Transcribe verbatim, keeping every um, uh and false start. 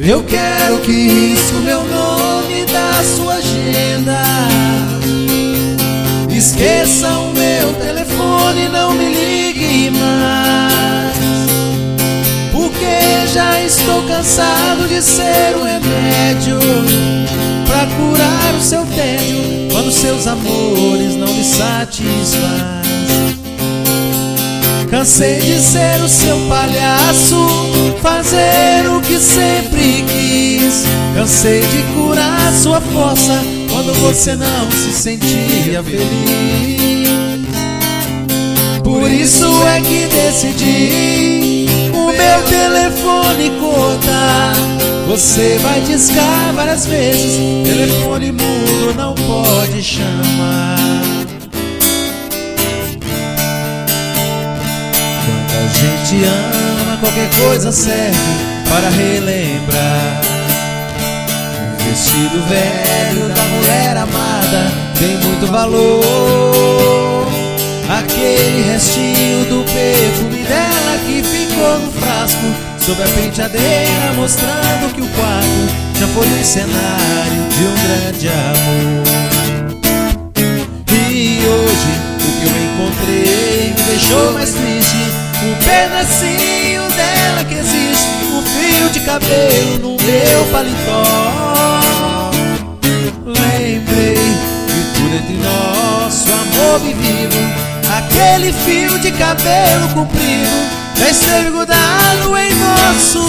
Eu quero que risque o meu nome da sua agenda. Esqueça o meu telefone, não me ligue mais, porque já estou cansado de ser um remédio pra curar o seu tédio quando seus amores não me satisfazem. Cansei de ser o seu palhaço, fazer o que sempre quis. Cansei de curar sua força quando você não se sentia feliz. Por isso é que decidi o meu telefone cortar. Você vai discar várias vezes, telefone mudo não pode chamar. Quando a gente ama, qualquer coisa serve para relembrar. O vestido velho da mulher amada tem muito valor. Aquele restinho do perfume dela que ficou no frasco sob a penteadeira, mostrando que o quarto já foi um cenário de um grande amor. E hoje o que eu encontrei me deixou mais triste. Um pedacinho dela que existe, um fio de cabelo no meu paletó. Lembrei de tudo entre nosso amor vivido. Aquele fio de cabelo comprido já esteve grudado em nosso